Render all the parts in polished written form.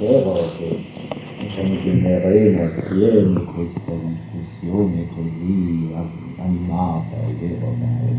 spero che continueremo assieme questa discussione così animata, è vero?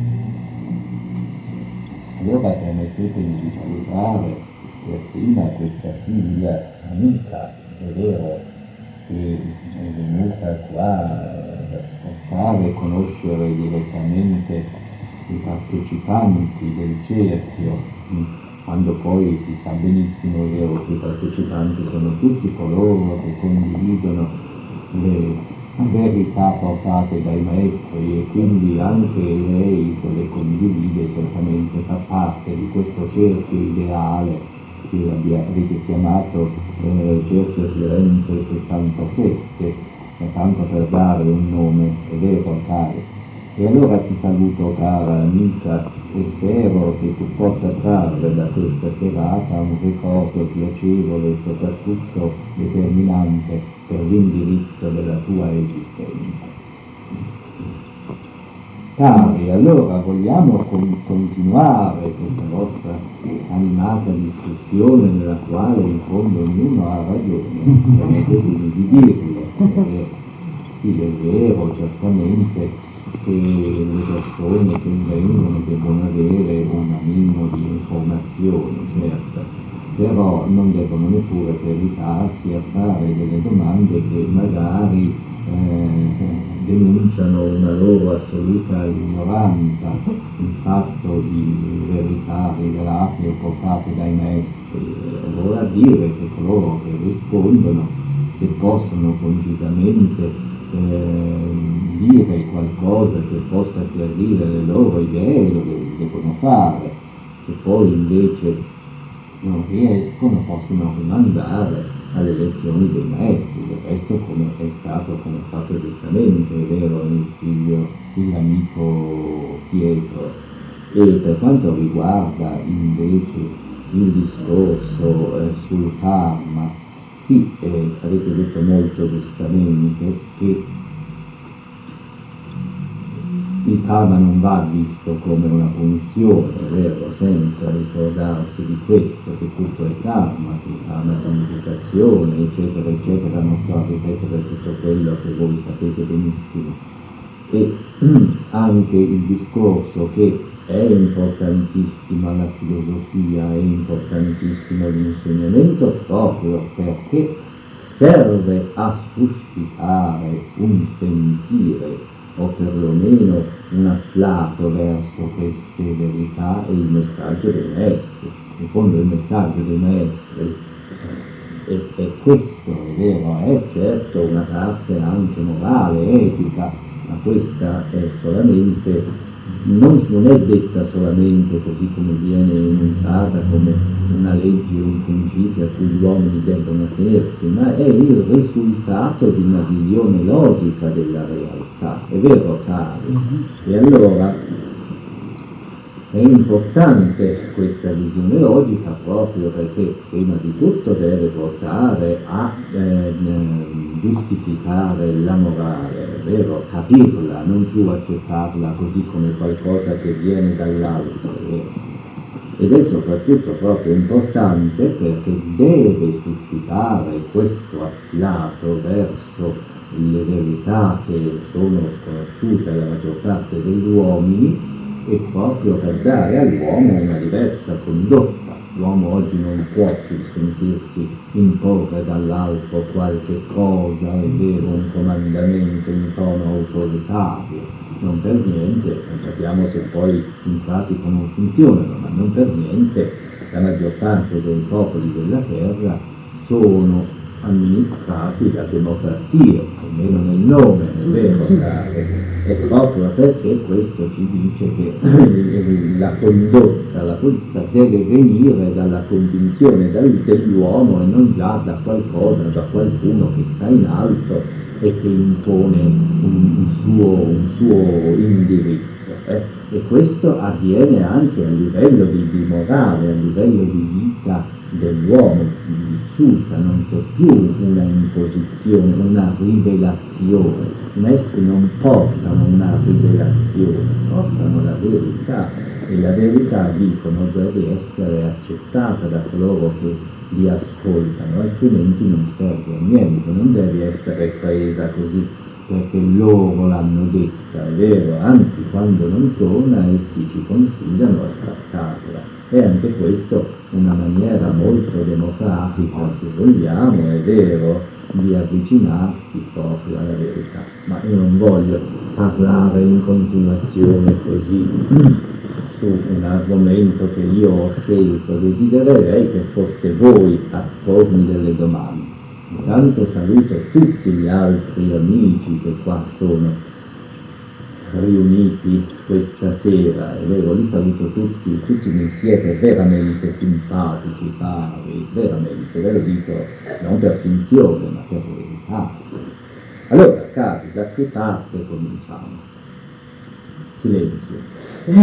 Allora permettetemi di salutare per prima questa figlia amica, è vero, che è venuta qua per ascoltare e conoscere direttamente i partecipanti del cerchio, quando poi si sa benissimo, è vero, che i partecipanti sono tutti coloro che condividono le verità portate dai maestri, e quindi anche lei che le condivide certamente fa parte di questo cerchio ideale che avete chiamato Cerchio Firenze 77, tanto per dare un nome, è vero, caro. E allora ti saluto, cara amica, e spero che tu possa trarre da questa serata un ricordo piacevole e soprattutto determinante per l'indirizzo della tua esistenza. Cari, allora vogliamo continuare questa nostra animata discussione nella quale in fondo ognuno ha ragione, permettetemi di dirlo. Sì, è vero, certamente che le persone che vengono devono avere un minimo di informazione, certo, però non devono neppure peritarsi a fare delle domande che magari denunciano una loro assoluta ignoranza in fatto di verità rivelate o portate dai maestri. Vorrà dire che coloro che rispondono, se possono concisamente dire qualcosa che possa chiarire le loro idee, lo devono fare. Se poi invece non riescono, possono rimandare alle lezioni dei maestri. Del resto, come è stato, come è fatto giustamente, è vero, il figlio, l'amico Pietro. E per quanto riguarda invece il discorso sul karma, sì, avete detto molto giustamente che il karma non va visto come una punizione, è vero, senza ricordarsi di questo, che tutto è karma, che il karma è purificazione, eccetera, eccetera. Non sto a ripetere tutto quello che voi sapete benissimo. E anche il discorso che è importantissima la filosofia, è importantissimo l'insegnamento, proprio perché serve a suscitare un sentire o perlomeno un afflato verso queste verità e il messaggio dei maestri. In fondo il messaggio dei maestri è questo, è vero, è certo una parte anche morale, etica, ma questa è solamente, non è detta solamente così come viene enunciata come una legge, un principio a cui gli uomini debbono tenersi, ma è il risultato di una visione logica della realtà, è vero, cari? E allora è importante questa visione logica proprio perché prima di tutto deve portare a giustificare la morale, è vero, capirla, non più accettarla così come qualcosa che viene dall'alto, ed è soprattutto proprio importante perché deve suscitare questo afflato verso le verità che sono sconosciute alla maggior parte degli uomini, e proprio per dare all'uomo una diversa condotta. L'uomo oggi non può più sentirsi imporre dall'alto qualche cosa, è vero, un comandamento in tono autoritario, non per niente, non capiamo se poi in pratica non funzionano, ma non per niente la maggior parte dei popoli della terra sono amministrati da democrazie, almeno nel nome, è vero, è proprio perché questo ci dice che la condotta deve venire dalla convinzione dell'uomo e non già da qualcosa, da qualcuno che sta in alto e che impone un suo indirizzo. E questo avviene anche a livello di morale, a livello di vita dell'uomo vissuta, non c'è più una imposizione, una rivelazione. I maestri non portano una rivelazione, portano la verità, e la verità, dicono, deve essere accettata da coloro che li ascoltano, altrimenti non serve a niente, non deve essere presa così perché loro l'hanno detta, è vero, anzi quando non torna essi ci consigliano a staccarla. E anche questo una maniera molto democratica, se vogliamo, è vero, di avvicinarsi proprio alla verità. Ma io non voglio parlare in continuazione così su un argomento che io ho scelto, desidererei che foste voi a pormi delle domande. Intanto saluto tutti gli altri amici che qua sono riuniti questa sera, è vero, li saluto tutti mi siete veramente simpatici, cari, veramente, ve lo dico non per finzione ma per verità. Allora, cari, da che parte cominciamo? Silenzio.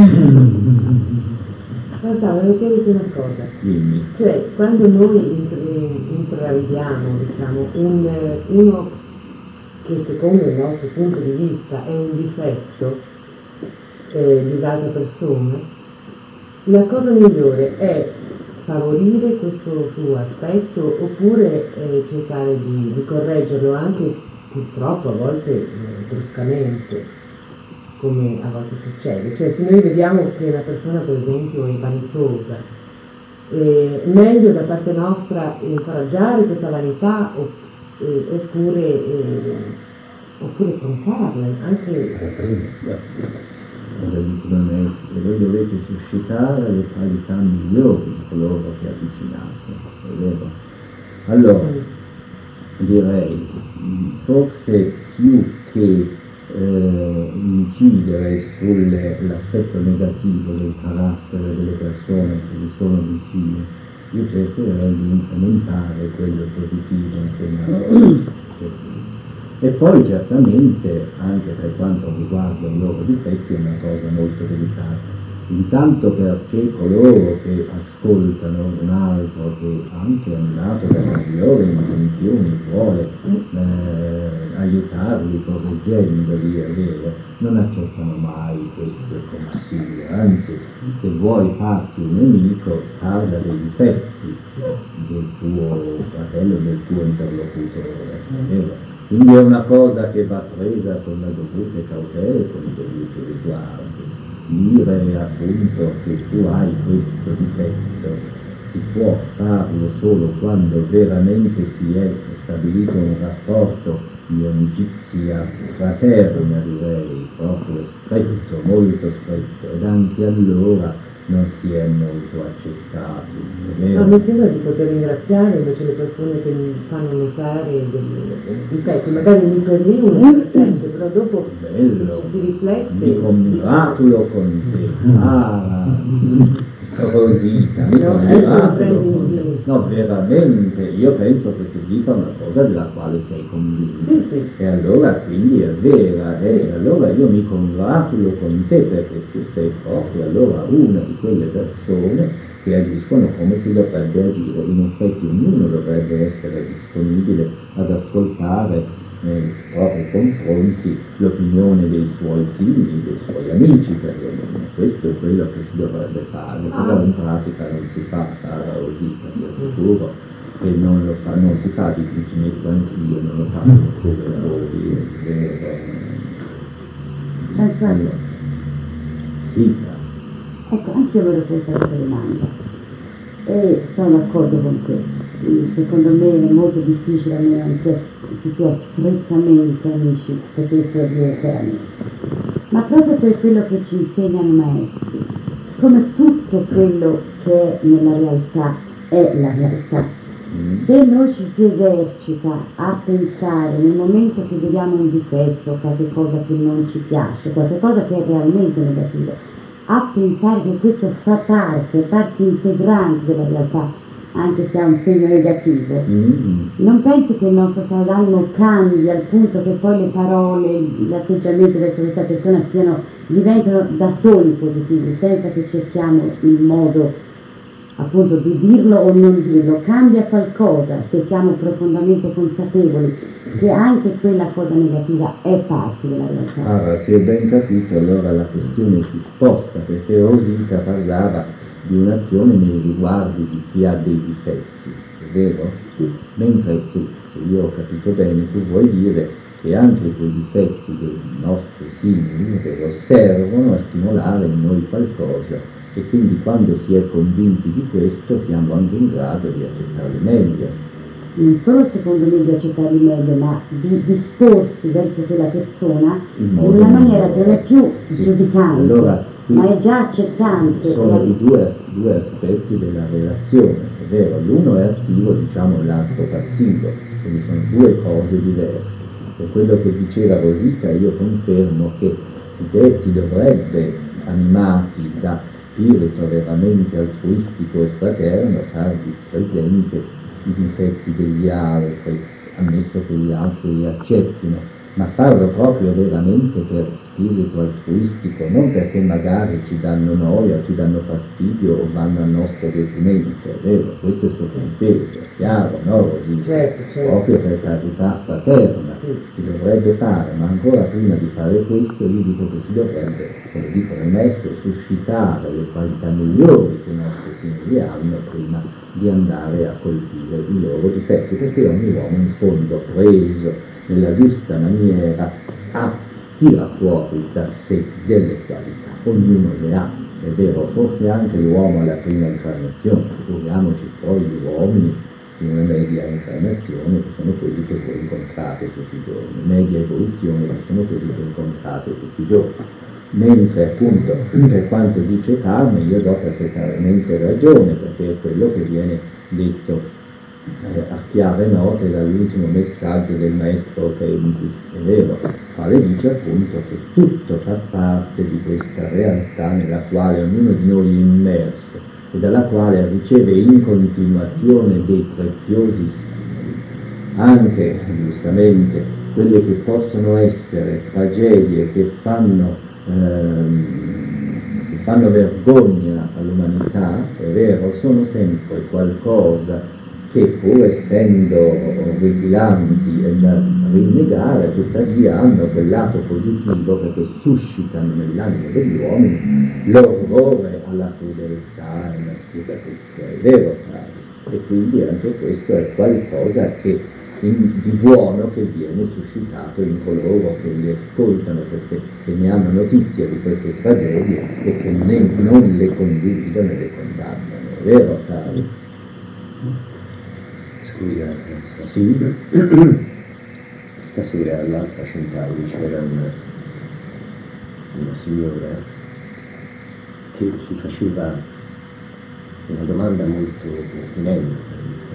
Guarda, volevo chiederti una cosa. Dimmi. Cioè, quando noi intravediamo, diciamo, uno che secondo il nostro punto di vista è un difetto di un'altra persona, la cosa migliore è favorire questo suo aspetto oppure cercare di correggerlo anche purtroppo a volte bruscamente, come a volte succede. Cioè, se noi vediamo che una persona per esempio è vanitosa, meglio da parte nostra incoraggiare questa vanità oppure troncarla anche. Cosa dicono maestri? Voi dovete suscitare le qualità migliori di coloro che avvicinate, è vero? Allora, direi, forse più che incidere sull'aspetto negativo del carattere delle persone che mi sono vicine, io cercherei di incrementare quello positivo e poi certamente anche per quanto riguarda i loro difetti è una cosa molto delicata, intanto perché coloro che ascoltano un altro che anche è andato per le migliori intenzioni vuole aiutarli correggendoli, è vero, non accettano mai questo consiglio, anzi se vuoi farti un nemico parla dei difetti del tuo fratello, del tuo interlocutore, è vero? Quindi è una cosa che va presa con la dovute cautela e con i dovuti riguardi. Dire appunto che tu hai questo difetto si può farlo solo quando veramente si è stabilito un rapporto di amicizia fraterna, direi, proprio stretto, molto stretto, ed anche allora non si è molto accettati. No, mi sembra di poter ringraziare invece le persone che mi fanno notare dei difetti, magari mi per lì uno si sente, però dopo bello, ci si riflette. mi congratulo con te, Rosita, mi congratulo con te. No, veramente, io penso che tu dica una cosa della quale sei convinta. Sì, sì. E allora quindi è vera, e allora io mi congratulo con te perché tu sei proprio allora una di quelle persone che agiscono come si dovrebbe agire. In effetti ognuno dovrebbe essere disponibile ad ascoltare nei propri confronti l'opinione dei suoi simili, dei suoi amici perlomeno. Questo è quello che si dovrebbe fare, però in pratica non si fa, cara Rosita, ti assicuro che non lo fa, non si fa, ci metto anch'io, non lo fanno come voi, è vero. Sì. Ecco, anche io volevo fare questa domanda e sono d'accordo con te. Secondo me è molto difficile, a meno non si sia strettamente amici, potessero dire chiaramente. Ma proprio per quello che ci insegnano i maestri, siccome tutto quello che è nella realtà è la realtà, se noi ci si esercita a pensare nel momento che vediamo un difetto, qualche cosa che non ci piace, qualche cosa che è realmente negativo, a pensare che questo fa parte integrante della realtà, anche se ha un segno negativo, non penso che il nostro stato d'animo cambi al punto che poi le parole, l'atteggiamento verso questa persona diventano da soli positivi, senza che cerchiamo il modo appunto di dirlo o non dirlo. Cambia qualcosa se siamo profondamente consapevoli che anche quella cosa negativa è parte della realtà. Allora, se ho ben capito, allora la questione si sposta, perché Rosita parlava di un'azione nei riguardi di chi ha dei difetti, è è vero? Sì. Mentre se io ho capito bene, tu vuoi dire che anche quei difetti dei nostri simili, è vero, servono a stimolare in noi qualcosa, e quindi quando si è convinti di questo siamo anche in grado di accettarli meglio. Non solo secondo me di accettarli meglio, ma di disporsi verso quella persona in una maniera che non è più giudicante, allora, ma è già accettante. Sono i due aspetti della relazione, è vero, l'uno è attivo, diciamo, l'altro passivo, quindi sono due cose diverse. Per quello che diceva Rosita, io confermo che si dovrebbe, animati da spirito veramente altruistico e fraterno, farvi presente i difetti degli altri, ammesso che gli altri li accettino, ma farlo proprio veramente per spirito altruistico, non perché magari ci danno noia, ci danno fastidio o vanno al nostro detrimento, è vero, questo è sottinteso, è chiaro, no Rosina? Certo. Proprio per carità fraterna, si dovrebbe fare, ma ancora prima di fare questo io dico che si dovrebbe, come dicono i maestri, suscitare le qualità migliori che i nostri simili hanno prima di andare a colpire i loro difetti, perché ogni uomo in fondo preso nella giusta maniera tira fuori da sé delle qualità, ognuno le ha, è vero, forse anche l'uomo alla prima incarnazione, figuriamoci poi gli uomini in una media incarnazione che sono quelli che voi incontrate tutti i giorni, media evoluzione che sono quelli che incontrate tutti i giorni. Mentre appunto per quanto dice Carmen io do perfettamente ragione, perché è quello che viene detto a chiare note dall'ultimo messaggio del maestro Kempis, è vero, quale dice appunto che tutto fa parte di questa realtà nella quale ognuno di noi è immerso e dalla quale riceve in continuazione dei preziosi stimoli, anche giustamente quelle che possono essere tragedie che fanno vergogna all'umanità, è vero, sono sempre qualcosa che pur essendo orripilanti e da rinnegare, tuttavia hanno quel lato positivo perché suscitano nell'animo degli uomini l'orrore alla crudeltà e alla schietezza, è vero, cari? E quindi anche questo è qualcosa che di buono che viene suscitato in coloro che li ascoltano, perché che ne hanno notizia di queste tragedie e che non le condividono e le condannano, è vero, cari? Scusa, Sì? Stasera all'Alfa Centauri c'era una signora che si faceva una domanda molto pertinente,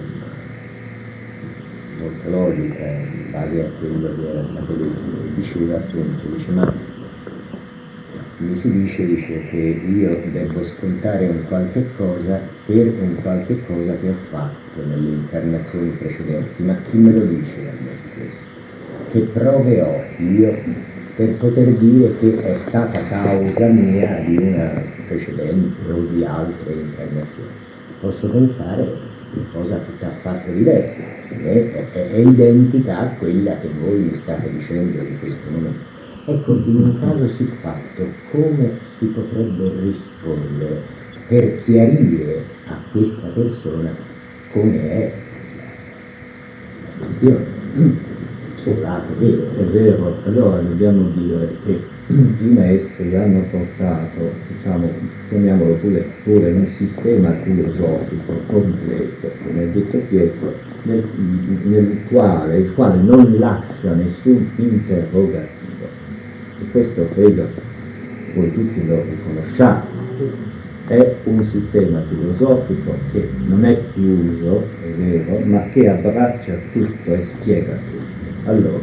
molto logica in base a quello che era stato detto, e diceva appunto, ma mi si dice che io devo scontare un qualche cosa per un qualche cosa che ho fatto nelle incarnazioni precedenti, ma chi me lo dice a me questo? Che prove ho io per poter dire che è stata causa mia di una precedente o di altre incarnazioni? Posso pensare una cosa tutta affatto diversa, è identica a quella che voi mi state dicendo in questo momento. Ecco, in un caso siffatto, come si potrebbe rispondere per chiarire a questa persona come è la questione? È vero, allora dobbiamo dire che i maestri hanno portato, diciamo, chiamiamolo pure un sistema filosofico completo, come ha detto Pietro, il quale non lascia nessun interrogativo. E questo credo voi tutti lo riconosciate. È un sistema filosofico che non è chiuso, è vero, ma che abbraccia tutto e spiega tutto. Allora,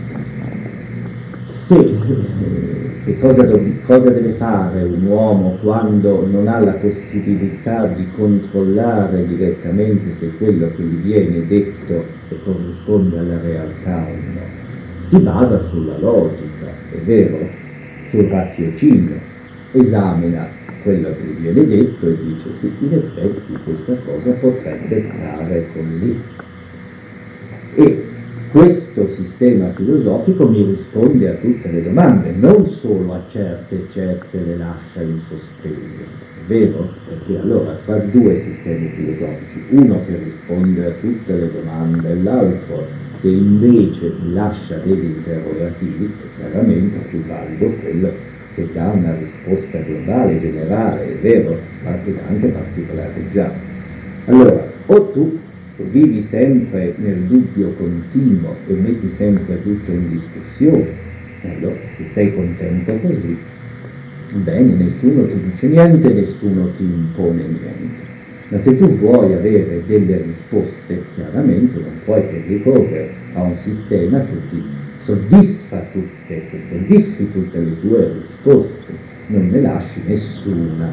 che cosa deve fare un uomo quando non ha la possibilità di controllare direttamente se quello che gli viene detto e corrisponde alla realtà o no? Si basa sulla logica, è vero, sul raziocinio, esamina quello che gli viene detto e dice sì, in effetti questa cosa potrebbe stare così. E questo sistema filosofico mi risponde a tutte le domande, non solo a certe le lascia in sospeso, è vero? Perché allora fra due sistemi filosofici, uno che risponde a tutte le domande e l'altro che invece lascia degli interrogativi, è chiaramente più valido quello che dà una risposta globale, generale, è vero, anche particolareggiata. Allora, o tu vivi sempre nel dubbio continuo e metti sempre tutto in discussione, allora se sei contento così, bene, nessuno ti dice niente, nessuno ti impone niente. Ma se tu vuoi avere delle risposte, chiaramente non puoi che ricorrere a un sistema che ti soddisfi tutte le tue risposte, non ne lasci nessuna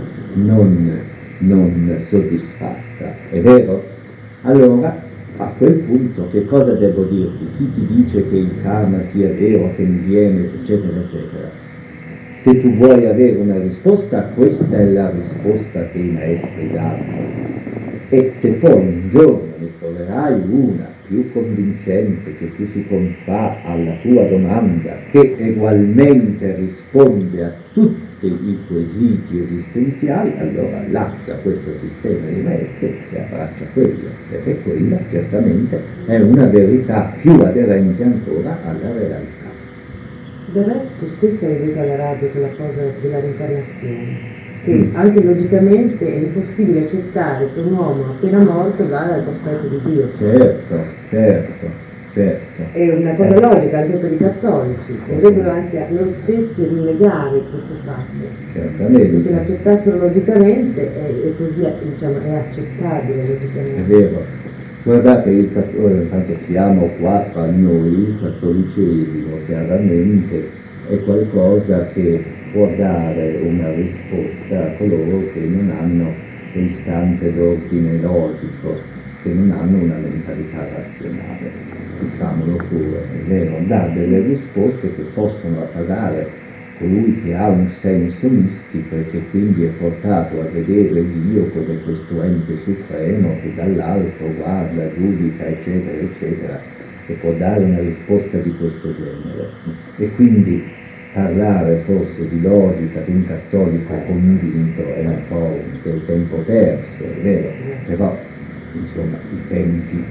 non soddisfatta, è vero? Allora, a quel punto, che cosa devo dirti? Chi ti dice che il karma sia vero, che mi viene, eccetera, eccetera? Se tu vuoi avere una risposta, questa è la risposta che i maestri danno. E se poi un giorno ne troverai una più convincente, che più si confà alla tua domanda, che ugualmente risponde a tutti i quesiti esistenziali, allora lascia questo sistema di maestri e abbraccia quello, perché quella certamente è una verità più aderente ancora alla realtà. Del resto spesso hai detto alla radio quella cosa della reincarnazione, che anche logicamente è impossibile accettare che un uomo appena morto vada al cospetto di Dio. Certo. È una cosa logica anche per i cattolici, dovrebbero anzi loro stessi rinnegare questo fatto. Certamente. Se l'accettassero logicamente è così, diciamo, è accettabile logicamente. È vero. Guardate, tanto siamo qua tra noi, il cattolicesimo chiaramente è qualcosa che può dare una risposta a coloro che non hanno le istanze d'ordine logico, che non hanno una mentalità razionale. Diciamolo pure, è vero, dà delle risposte che possono appagare colui che ha un senso mistico e che quindi è portato a vedere Dio come questo ente supremo che dall'alto guarda, giudica, eccetera, eccetera, e può dare una risposta di questo genere. E quindi parlare forse di logica di un cattolico convinto è un po' del tempo perso, è vero, però insomma i tempi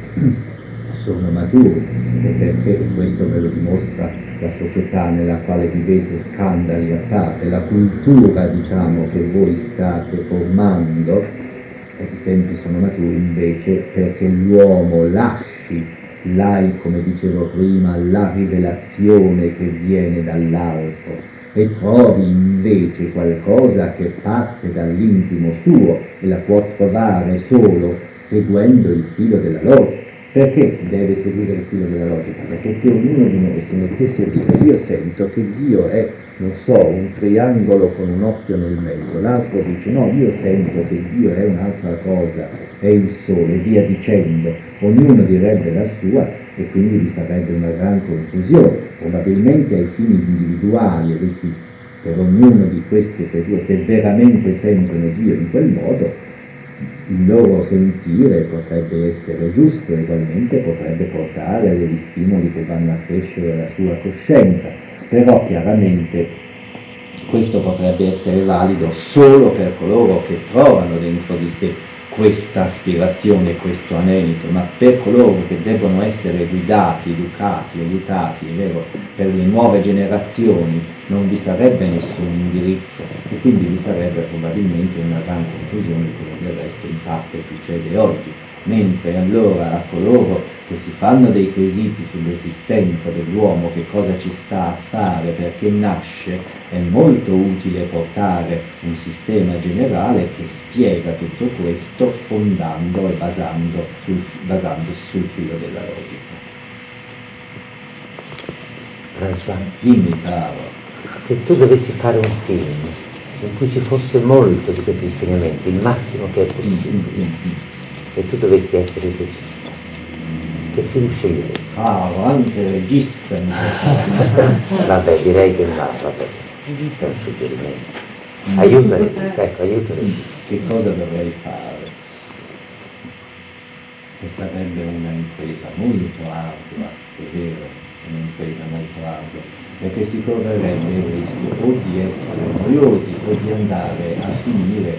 sono maturi, e perché questo me lo dimostra la società nella quale vivete, scandali a parte, la cultura diciamo che voi state formando, e i tempi sono maturi invece perché l'uomo lasci come dicevo prima, la rivelazione che viene dall'alto e trovi invece qualcosa che parte dall'intimo suo e la può trovare solo seguendo il filo della logica. Perché deve seguire il filo della logica? Perché se ognuno di noi si mettesse a dire io sento che Dio è, non so, un triangolo con un occhio nel mezzo, l'altro dice no, io sento che Dio è un'altra cosa, è il sole, via dicendo, ognuno direbbe la sua e quindi vi sarebbe una gran confusione, probabilmente ai fini individuali per ognuno di queste due, se veramente sentono Dio in quel modo, il loro sentire potrebbe essere giusto, ugualmente potrebbe portare a degli stimoli che vanno a crescere la sua coscienza, però chiaramente questo potrebbe essere valido solo per coloro che trovano dentro di sé questa aspirazione, questo anelito, ma per coloro che debbono essere guidati, educati, aiutati, è vero, per le nuove generazioni non vi sarebbe nessun indirizzo e quindi vi sarebbe probabilmente una gran confusione, come del resto in parte succede oggi, mentre allora a coloro che si fanno dei quesiti sull'esistenza dell'uomo, che cosa ci sta a fare, perché nasce, è molto utile portare un sistema generale che spiega tutto questo fondando e basandosi sul filo della logica. Dimmi, caro. Se tu dovessi fare un film in cui ci fosse molto di questi insegnamenti, il massimo che è possibile, e tu dovessi essere il regista, che film sceglieresti? Anche regista. Vabbè, direi che no, vabbè, è un suggerimento. Aiuta il regista, ecco, aiuta il regista. Che cosa dovrei fare? sarebbe una impresa molto ardua, è vero, un'impresa molto ardua, perché si correrebbe il rischio o di essere noiosi o di andare a finire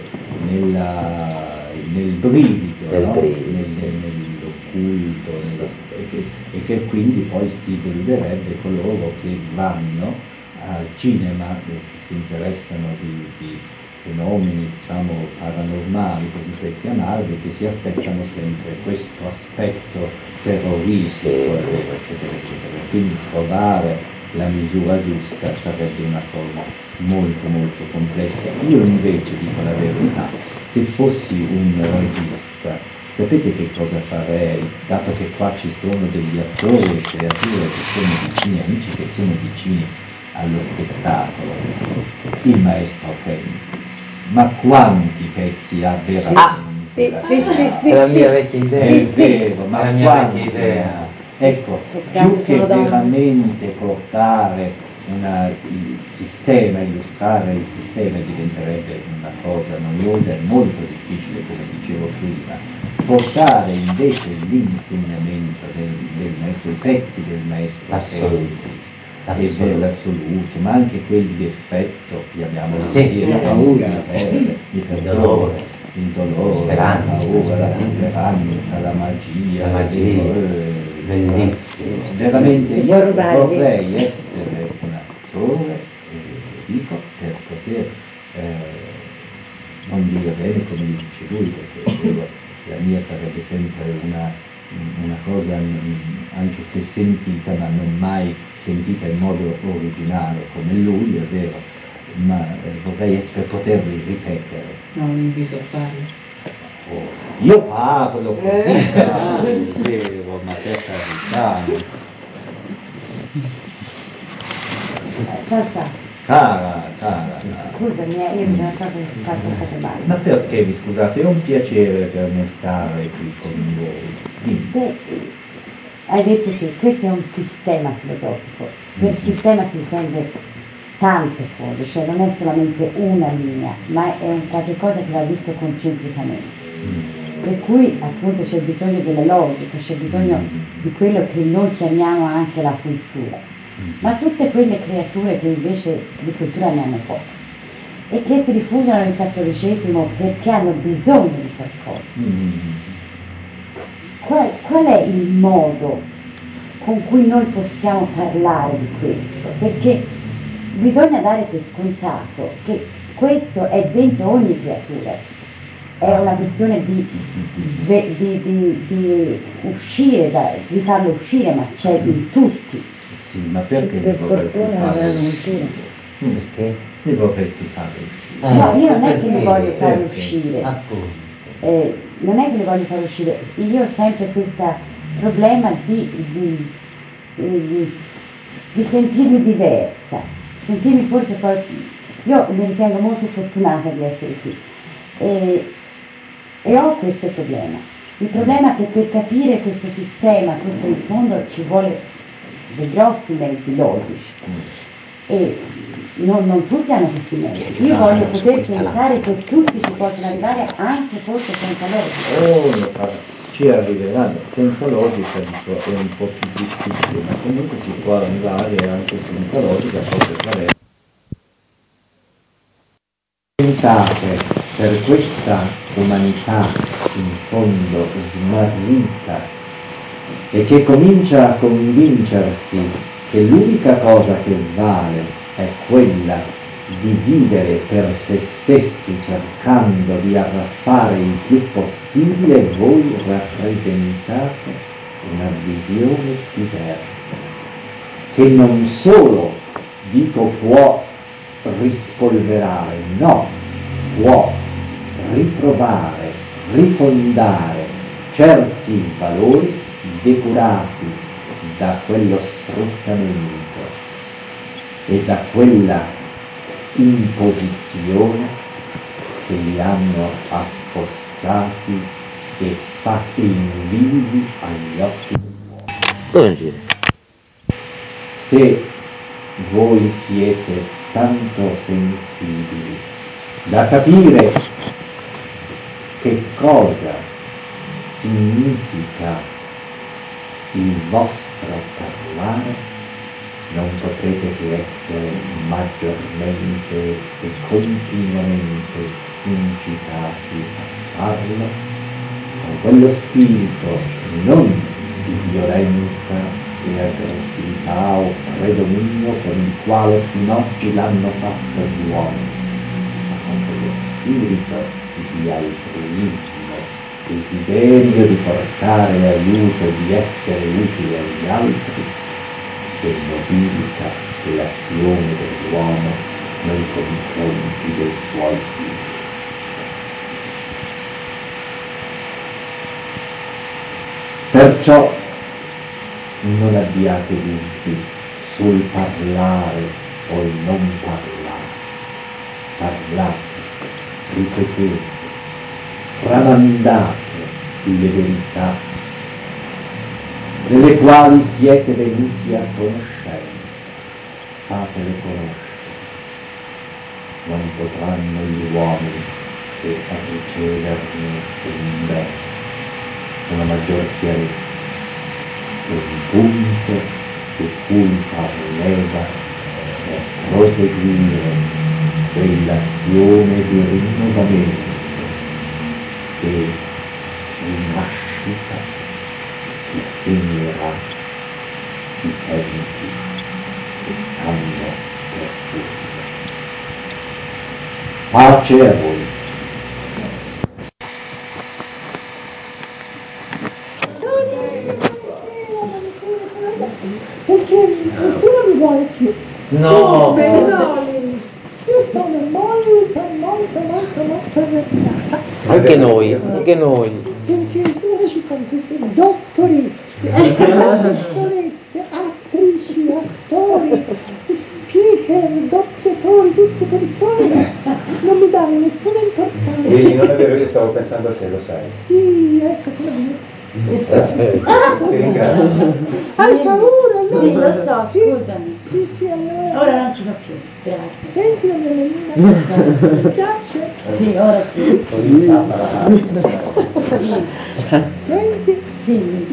nel brivido, no? Nell'occulto, e che quindi poi si deluderebbe coloro che vanno al cinema e si interessano di fenomeni, diciamo, paranormali, così per chiamarli, che si aspettano sempre questo aspetto terroristico, eccetera, eccetera. Quindi trovare la misura giusta sarebbe una cosa molto molto complessa. Io invece, dico la verità, se fossi un regista, sapete che cosa farei? Dato che qua ci sono degli attori e creature che sono vicini, amici che sono vicini allo spettacolo, il maestro Kenny, ma quanti pezzi ha veramente? Sì, È la mia vecchia idea. È vero, ma è la mia quanti vecchia idea. Ecco, più che veramente portare il sistema, illustrare il sistema diventerebbe una cosa noiosa e molto difficile, come dicevo prima. Portare invece l'insegnamento del maestro, i pezzi del maestro è vero, l'assoluto, ma anche quelli di effetto, chiamiamoli così, la paura, il perdone, il dolore, la paura, la speranza, la magia, bellissimo. Veramente io vorrei essere un attore, dico, per poter non dire bene come gli dice lui, perché la mia sarebbe sempre una cosa anche se sentita, ma non mai sentita in modo originale come lui, è vero, ma vorrei poterli ripetere. No, non invito a farlo. Io parlo così, è vero, ma per carità. Cara. Scusami, io mi sono proprio fatto male. Ma perché vi scusate? È un piacere per me stare qui con voi. Beh, hai detto che questo è un sistema filosofico. Per sistema si intende tante cose, cioè non è solamente una linea, ma è un qualche cosa che va visto concentricamente. Per cui appunto c'è bisogno della logica, c'è bisogno di quello che noi chiamiamo anche la cultura. Ma tutte quelle creature che invece di cultura ne hanno poco e che si rifugiano nel cattolicesimo perché hanno bisogno di qualcosa. Qual è il modo con cui noi possiamo parlare di questo? Perché bisogna dare per scontato che questo è dentro ogni creatura, è una questione di uscire, di farlo uscire, ma c'è in tutti. Sì, ma perché Per fortuna avevano uscire. Perché? Mi vorresti fare uscire? No, io non è che mi voglio fare uscire, Appunto. non è che mi voglio fare uscire, io ho sempre questo problema di sentirmi diversa, sentirmi forse poi, io mi ritengo molto fortunata di essere qui e ho questo problema. Il problema è che per capire questo sistema tutto in fondo ci vuole dei grossi mezzi logici e non tutti hanno questi mezzi. Io voglio poter pensare che tutti ci possono arrivare anche forse senza logica. Ci arriveranno senza logica, dico, è un po' più difficile, ma comunque si può arrivare anche senza logica, proprio attraverso. Pensate per questa umanità in fondo smarrita e che comincia a convincersi che l'unica cosa che vale è quella di vivere per se stessi cercando di arraffare il più possibile, voi rappresentate una visione diversa che non solo, dico, può rispolverare, no, può ritrovare, rifondare certi valori depurati da quello sfruttamento e da quella imposizione che li hanno affosciati e fatti invivi agli occhi dell'uomo. Se voi siete tanto sensibili da capire che cosa significa il vostro parlare, non potrete che essere maggiormente e continuamente incitati a farlo con quello spirito non di violenza e aggressività o predominio con il quale fino ad oggi l'hanno fatto gli uomini, ma con quello spirito di altruismo, desiderio di portare aiuto e di essere utile agli altri, che nobilita l'azione dell'uomo nei confronti dei suoi figli. Perciò non abbiate dubbi sul parlare o il non parlare. Parlate, ripetete, tramandate le verità delle quali siete venuti a conoscenza. Fatele conoscere. Non potranno gli uomini che a riceverne un bene, una maggior chiarezza, un punto su cui parleva è proseguire quell'azione di rinnovamento che rinascita si segnerà i tempi che stanno per giungere. Pace a voi. Perché nessuno mi vuole più. No! Io sono molto arrabbiata. Anche noi. Perché ora ci sono queste dottoresse, attrici, attori, speaker, doppiatori, queste persone non mi danno nessuna importanza. Sì, non è vero, io stavo pensando a te, lo sai. Sì, ecco come. Ti ringrazio. Hai paura, no? Sì, lo so, Sì, scusami. sì, allora. Ora non ce l'ho più, grazie. Senti la mia bellina, ti piace? Sì, ora sì. Senti? Sì.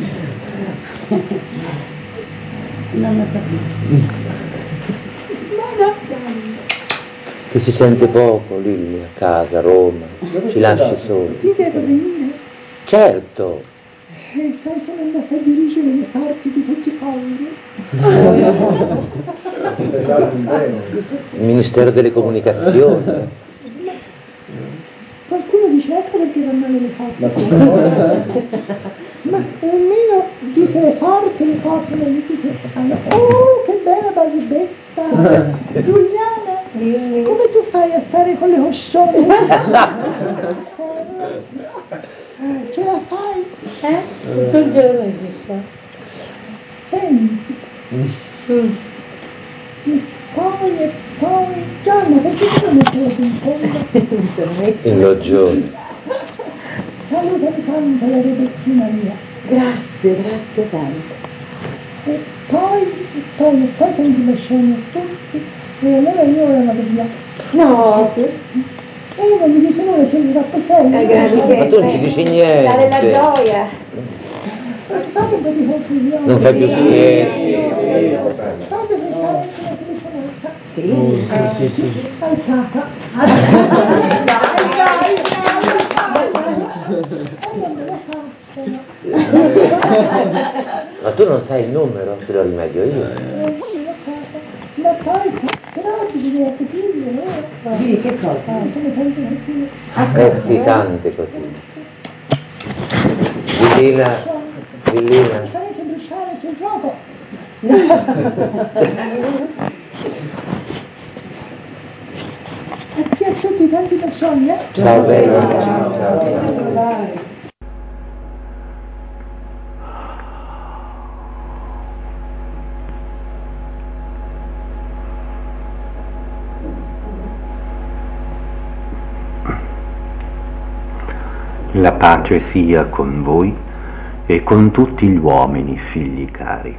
Non lo sapevo. Ma no, dai. Che si sente poco, Lilli, a casa, a Roma. Ci lasci soli. Ti devo venire? Certo. Stai solo andata a dirigere le sorti di tutti i poveri. Il Ministero delle Comunicazioni. Qualcuno dice ecco perché vanno male le sorti. Ma almeno dice le forti, le cose, le dice oh che bella barzelletta! Giuliana, come tu fai a stare con le coscione? Ce la fai? Tutto il giorno esiste. Senti. Poi, Gianna, perché tu non mi preso in fondo? Il loggione. Salutami tanto la Rebettina mia. Grazie tanto. E poi senti le scene a tutti. E allora io ora vado via. No, Non mi dice nulla, sei troppo serio. Ma tu non ci dici dare la niente. gioia. Fate un po' di confusione. Non fai più niente. Fate pensare che la telefonata. Sì. Alzata. Non me la faccio. Ma tu non sai il numero, te lo rimedio io. Ma poi, però ti diverte più, vero? Sì, che cosa? Sono tante così. Sì, tante così. Lillina. Farete bruciare sul gioco. E ti a tutti tanti persone, eh? Ciao bella. Ciao. La pace sia con voi e con tutti gli uomini, figli cari.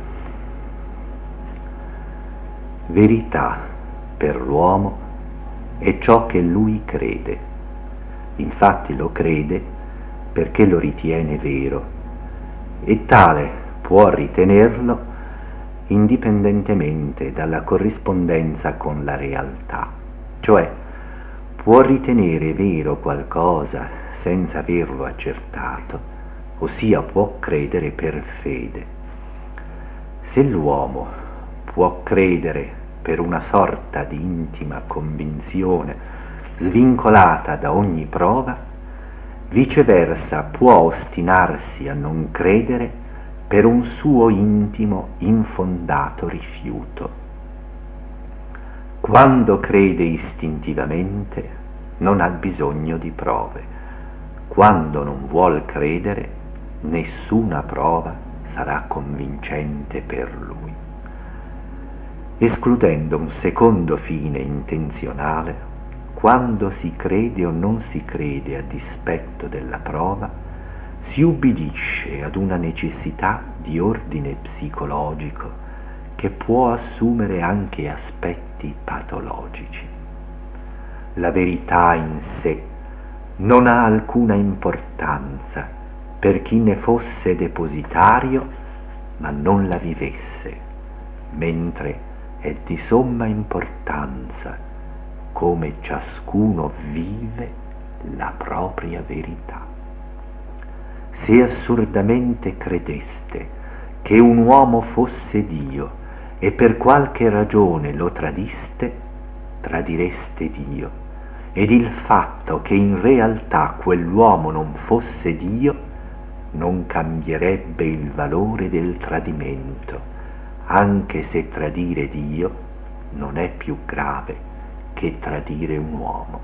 Verità per l'uomo è ciò che lui crede. Infatti lo crede perché lo ritiene vero, e tale può ritenerlo indipendentemente dalla corrispondenza con la realtà, cioè può ritenere vero qualcosa senza averlo accertato, ossia può credere per fede. Se l'uomo può credere per una sorta di intima convinzione svincolata da ogni prova, viceversa può ostinarsi a non credere per un suo intimo infondato rifiuto. Quando crede istintivamente non ha bisogno di prove, quando non vuol credere nessuna prova sarà convincente per lui. Escludendo un secondo fine intenzionale, quando si crede o non si crede a dispetto della prova, si ubbidisce ad una necessità di ordine psicologico che può assumere anche aspetti patologici. La verità in sé non ha alcuna importanza per chi ne fosse depositario ma non la vivesse, mentre è di somma importanza come ciascuno vive la propria verità. Se assurdamente credeste che un uomo fosse Dio e per qualche ragione lo tradiste, tradireste Dio, ed il fatto che in realtà quell'uomo non fosse Dio non cambierebbe il valore del tradimento, anche se tradire Dio non è più grave che tradire un uomo.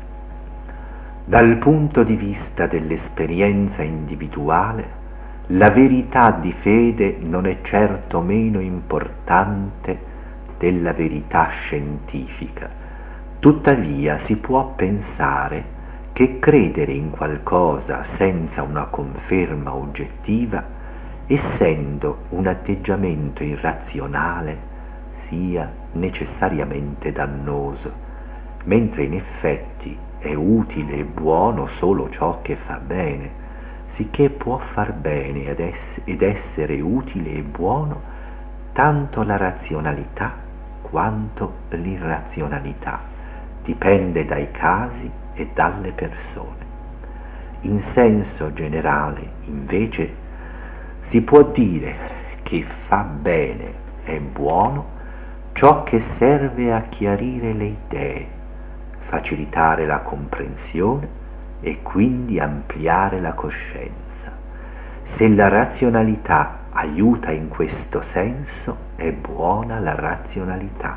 Dal punto di vista dell'esperienza individuale, la verità di fede non è certo meno importante della verità scientifica. Tuttavia si può pensare che credere in qualcosa senza una conferma oggettiva, essendo un atteggiamento irrazionale, sia necessariamente dannoso, mentre in effetti è utile e buono solo ciò che fa bene, sicché può far bene ed essere utile e buono tanto la razionalità quanto l'irrazionalità, dipende dai casi e dalle persone. In senso generale, invece, si può dire che fa bene e buono ciò che serve a chiarire le idee, facilitare la comprensione e quindi ampliare la coscienza. Se la razionalità aiuta in questo senso, è buona la razionalità.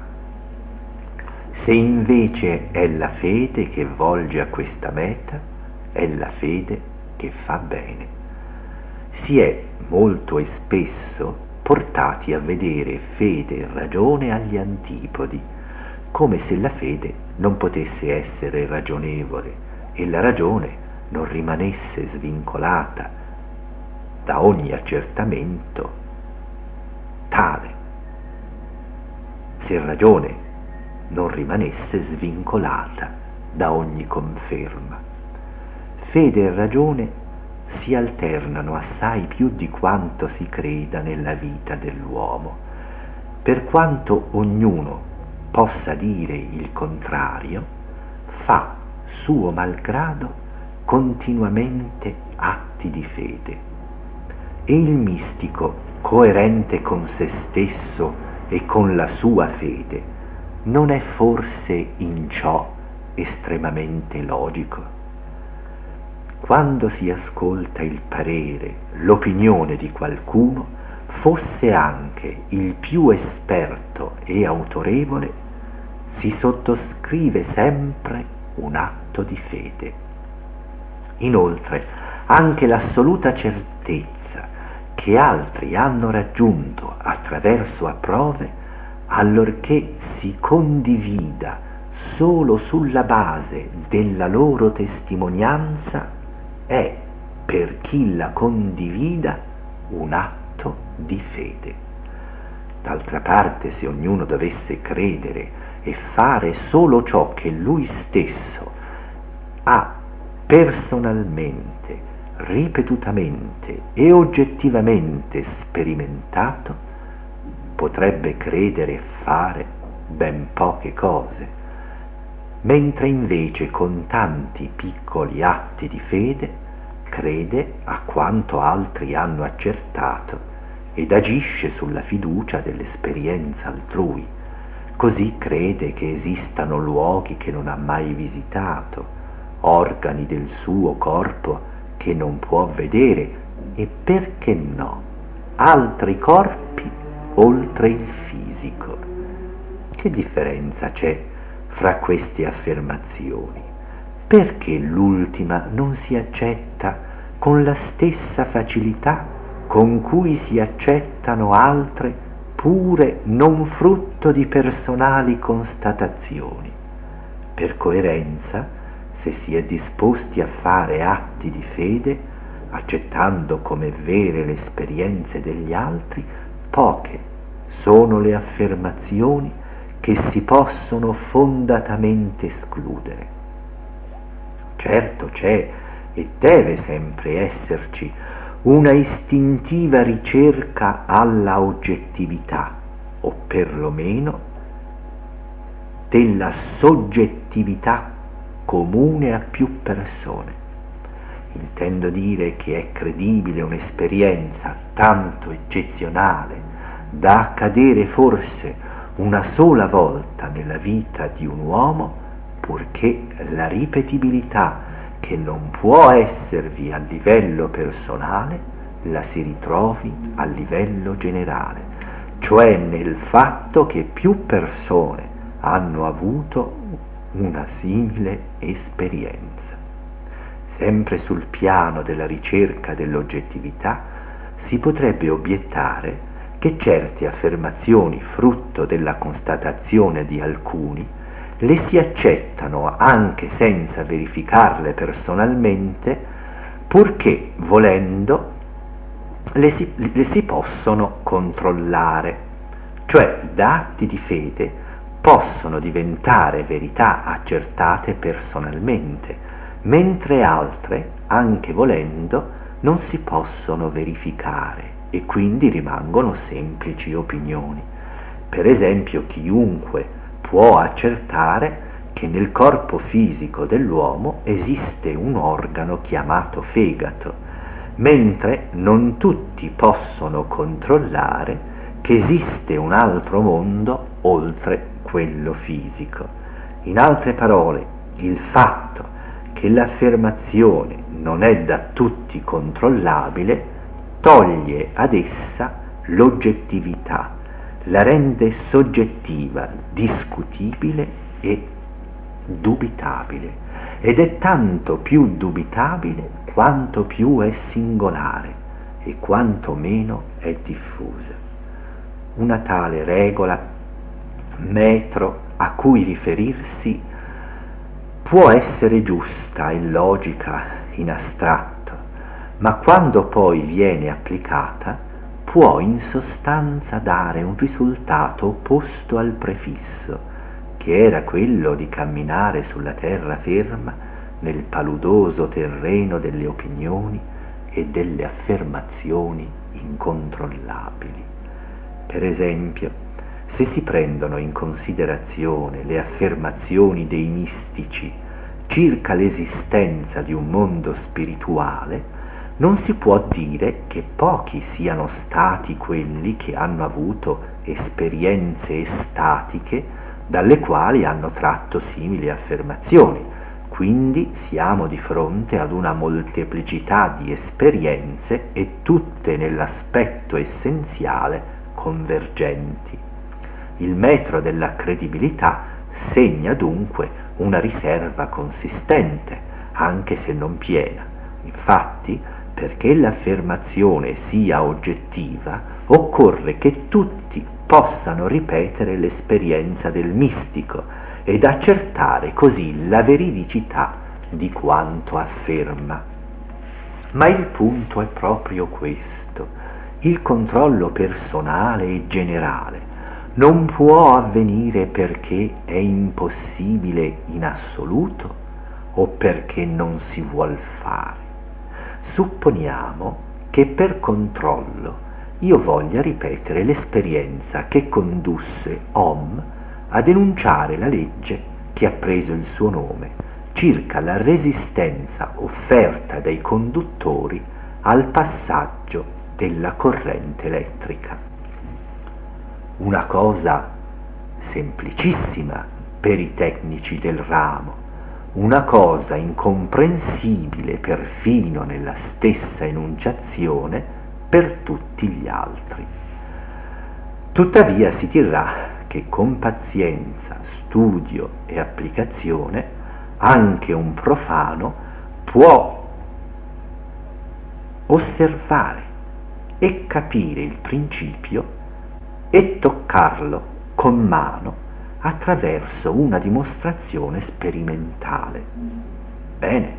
Se invece è la fede che volge a questa meta, è la fede che fa bene. Si è molto e spesso portati a vedere fede e ragione agli antipodi, come se la fede non potesse essere ragionevole e la ragione non rimanesse svincolata da ogni accertamento tale. Se ragione non rimanesse svincolata da ogni conferma. Fede e ragione si alternano assai più di quanto si creda nella vita dell'uomo, per quanto ognuno possa dire il contrario, fa suo malgrado continuamente atti di fede. E il mistico, coerente con se stesso e con la sua fede, non è forse in ciò estremamente logico? Quando si ascolta il parere, l'opinione di qualcuno, fosse anche il più esperto e autorevole, si sottoscrive sempre un atto di fede. Inoltre, anche l'assoluta certezza che altri hanno raggiunto attraverso prove, allorché si condivida solo sulla base della loro testimonianza, è, per chi la condivida, un atto di fede. D'altra parte, se ognuno dovesse credere e fare solo ciò che lui stesso ha personalmente ripetutamente e oggettivamente sperimentato, potrebbe credere e fare ben poche cose, mentre invece con tanti piccoli atti di fede crede a quanto altri hanno accertato ed agisce sulla fiducia dell'esperienza altrui. Così crede che esistano luoghi che non ha mai visitato, organi del suo corpo che non può vedere e, perché no, altri corpi oltre il fisico. Che differenza c'è fra queste affermazioni? Perché l'ultima non si accetta con la stessa facilità con cui si accettano altre pure non frutto di personali constatazioni? Per coerenza, se si è disposti a fare atti di fede, accettando come vere le esperienze degli altri, poche sono le affermazioni che si possono fondatamente escludere. Certo c'è e deve sempre esserci una istintiva ricerca alla oggettività, o perlomeno della soggettività comune a più persone. Intendo dire che è credibile un'esperienza tanto eccezionale da accadere forse una sola volta nella vita di un uomo, purché la ripetibilità che non può esservi a livello personale la si ritrovi a livello generale, cioè nel fatto che più persone hanno avuto una simile esperienza. Sempre sul piano della ricerca dell'oggettività si potrebbe obiettare che certe affermazioni, frutto della constatazione di alcuni, le si accettano anche senza verificarle personalmente, purché, volendo, le si possono controllare, cioè da atti di fede possono diventare verità accertate personalmente, mentre altre, anche volendo, non si possono verificare e quindi rimangono semplici opinioni. Per esempio, chiunque può accertare che nel corpo fisico dell'uomo esiste un organo chiamato fegato, mentre non tutti possono controllare che esiste un altro mondo oltre quello fisico. In altre parole, il fatto che l'affermazione non è da tutti controllabile toglie ad essa l'oggettività, la rende soggettiva, discutibile e dubitabile, ed è tanto più dubitabile quanto più è singolare e quanto meno è diffusa. Una tale regola, metro a cui riferirsi, può essere giusta e logica in astratto, ma quando poi viene applicata può in sostanza dare un risultato opposto al prefisso, che era quello di camminare sulla terra ferma nel paludoso terreno delle opinioni e delle affermazioni incontrollabili. Per esempio, se si prendono in considerazione le affermazioni dei mistici circa l'esistenza di un mondo spirituale, non si può dire che pochi siano stati quelli che hanno avuto esperienze estatiche dalle quali hanno tratto simili affermazioni. Quindi siamo di fronte ad una molteplicità di esperienze e tutte nell'aspetto essenziale convergenti. Il metro della credibilità segna dunque una riserva consistente, anche se non piena. Infatti, perché l'affermazione sia oggettiva, occorre che tutti possano ripetere l'esperienza del mistico ed accertare così la veridicità di quanto afferma. Ma il punto è proprio questo: il controllo personale e generale non può avvenire perché è impossibile in assoluto o perché non si vuol fare. Supponiamo che per controllo io voglia ripetere l'esperienza che condusse Ohm a denunciare la legge che ha preso il suo nome circa la resistenza offerta dai conduttori al passaggio della corrente elettrica. Una cosa semplicissima per i tecnici del ramo, una cosa incomprensibile perfino nella stessa enunciazione per tutti gli altri. Tuttavia si dirà che con pazienza, studio e applicazione anche un profano può osservare e capire il principio e toccarlo con mano attraverso una dimostrazione sperimentale. Bene,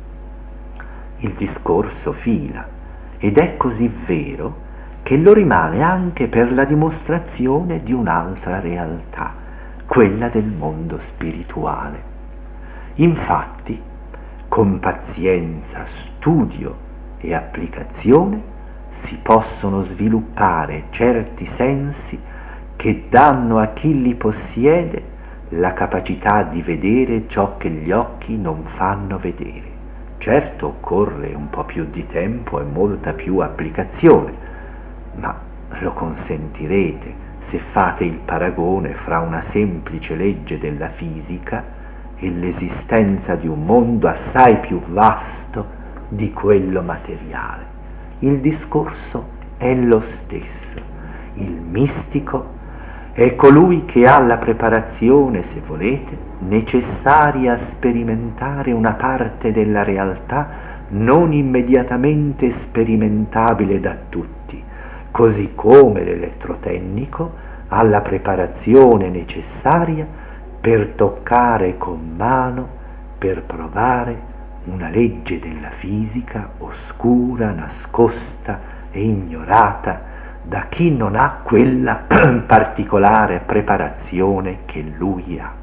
il discorso fila ed è così vero che lo rimane anche per la dimostrazione di un'altra realtà, quella del mondo spirituale. Infatti, con pazienza, studio e applicazione si possono sviluppare certi sensi che danno a chi li possiede la capacità di vedere ciò che gli occhi non fanno vedere. Certo occorre un po' più di tempo e molta più applicazione, ma lo consentirete se fate il paragone fra una semplice legge della fisica e l'esistenza di un mondo assai più vasto di quello materiale. Il discorso è lo stesso. Il mistico è colui che ha la preparazione, se volete, necessaria a sperimentare una parte della realtà non immediatamente sperimentabile da tutti, così come l'elettrotecnico ha la preparazione necessaria per toccare con mano, per provare una legge della fisica oscura, nascosta e ignorata da chi non ha quella particolare preparazione che lui ha.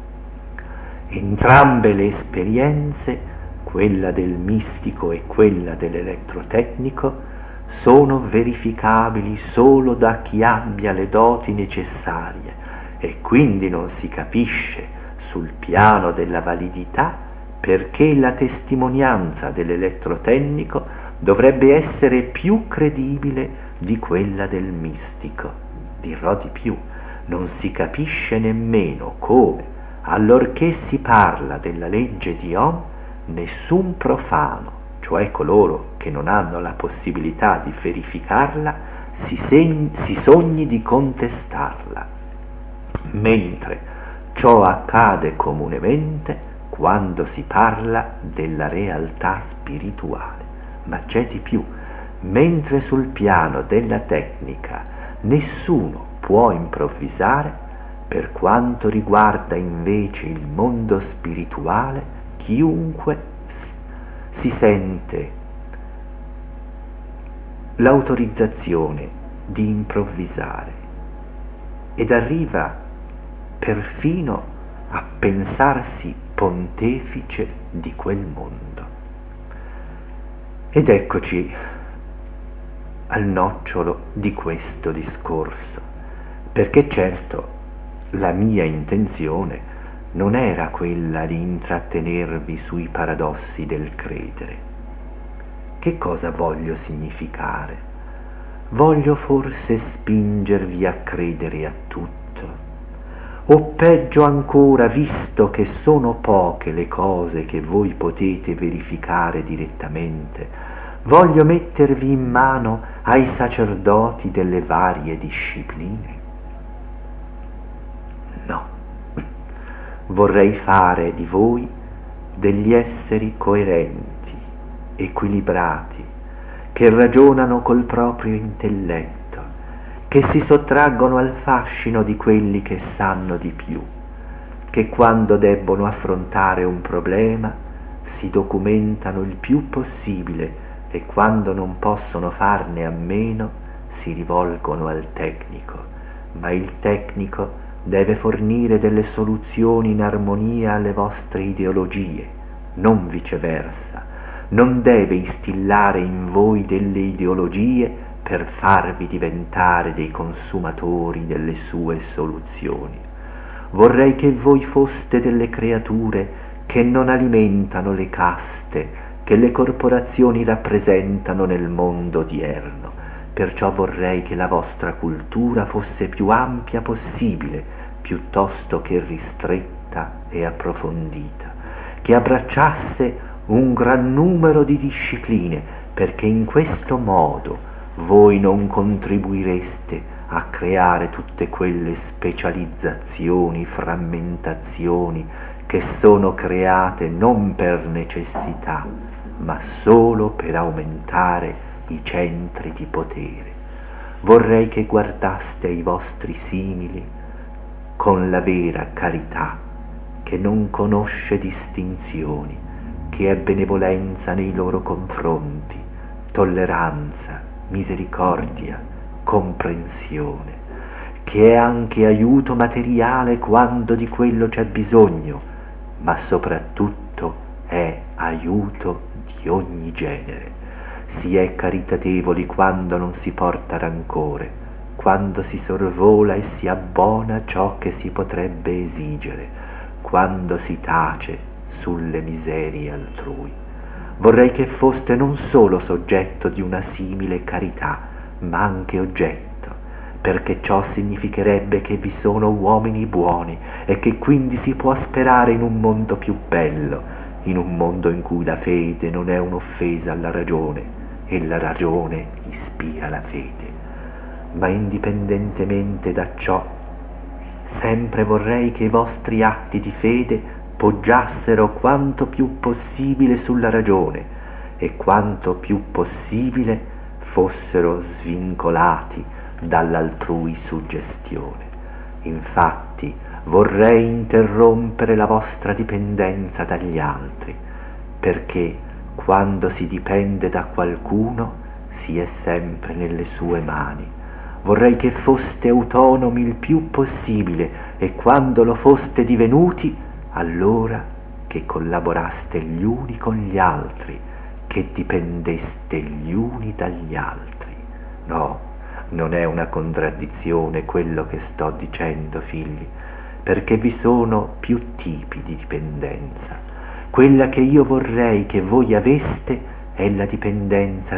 Entrambe le esperienze, quella del mistico e quella dell'elettrotecnico, sono verificabili solo da chi abbia le doti necessarie e quindi non si capisce sul piano della validità perché la testimonianza dell'elettrotecnico dovrebbe essere più credibile di quella del mistico. Dirò di più, non si capisce nemmeno come, allorché si parla della legge di Ohm, nessun profano, cioè coloro che non hanno la possibilità di verificarla, si sogni di contestarla, mentre ciò accade comunemente quando si parla della realtà spirituale. Ma c'è di più. Mentre sul piano della tecnica nessuno può improvvisare, per quanto riguarda invece il mondo spirituale, chiunque si sente l'autorizzazione di improvvisare ed arriva perfino a pensarsi pontefice di quel mondo. Ed eccoci al nocciolo di questo discorso, perché certo la mia intenzione non era quella di intrattenervi sui paradossi del credere. Che cosa voglio significare? Voglio forse spingervi a credere a tutto? O peggio ancora, visto che sono poche le cose che voi potete verificare direttamente, voglio mettervi in mano ai sacerdoti delle varie discipline? No. Vorrei fare di voi degli esseri coerenti, equilibrati, che ragionano col proprio intelletto, che si sottraggono al fascino di quelli che sanno di più, che quando debbono affrontare un problema si documentano il più possibile e quando non possono farne a meno si rivolgono al tecnico, ma il tecnico deve fornire delle soluzioni in armonia alle vostre ideologie, non viceversa, non deve instillare in voi delle ideologie per farvi diventare dei consumatori delle sue soluzioni. Vorrei che voi foste delle creature che non alimentano le caste che le corporazioni rappresentano nel mondo odierno. Perciò vorrei che la vostra cultura fosse più ampia possibile, piuttosto che ristretta e approfondita, che abbracciasse un gran numero di discipline, perché in questo modo voi non contribuireste a creare tutte quelle specializzazioni, frammentazioni che sono create non per necessità, ma solo per aumentare i centri di potere. Vorrei che guardaste ai vostri simili con la vera carità, che non conosce distinzioni, che è benevolenza nei loro confronti, tolleranza, misericordia, comprensione, che è anche aiuto materiale quando di quello c'è bisogno, ma soprattutto è aiuto di ogni genere. Si è caritatevoli quando non si porta rancore, quando si sorvola e si abbona ciò che si potrebbe esigere, quando si tace sulle miserie altrui. Vorrei che foste non solo soggetto di una simile carità, ma anche oggetto, perché ciò significherebbe che vi sono uomini buoni e che quindi si può sperare in un mondo più bello, in un mondo in cui la fede non è un'offesa alla ragione e la ragione ispira la fede. Ma indipendentemente da ciò, sempre vorrei che i vostri atti di fede poggiassero quanto più possibile sulla ragione e quanto più possibile fossero svincolati dall'altrui suggestione. Infatti vorrei interrompere la vostra dipendenza dagli altri, perché quando si dipende da qualcuno si è sempre nelle sue mani. Vorrei che foste autonomi il più possibile e quando lo foste divenuti, allora che collaboraste gli uni con gli altri, che dipendeste gli uni dagli altri. No, non è una contraddizione quello che sto dicendo, figli, perché vi sono più tipi di dipendenza. Quella che io vorrei che voi aveste è la dipendenza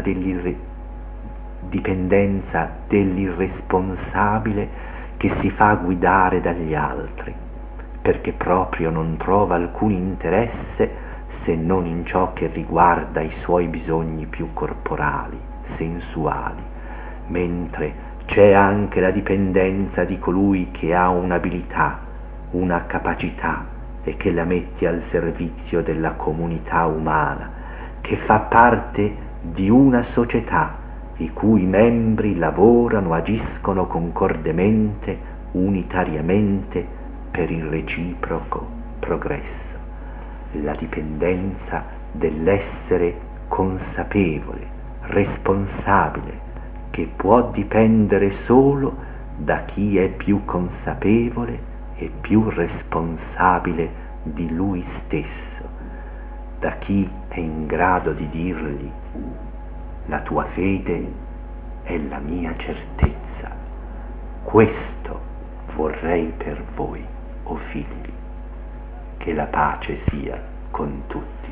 dell'irresponsabile che si fa guidare dagli altri, perché proprio non trova alcun interesse se non in ciò che riguarda i suoi bisogni più corporali, sensuali, mentre c'è anche la dipendenza di colui che ha un'abilità, una capacità e che la mette al servizio della comunità umana, che fa parte di una società i cui membri lavorano, agiscono concordemente, unitariamente per il reciproco progresso. La dipendenza dell'essere consapevole, responsabile, che può dipendere solo da chi è più consapevole e più responsabile di lui stesso, da chi è in grado di dirgli: la tua fede è la mia certezza. Questo vorrei per voi, o figli. Che la pace sia con tutti.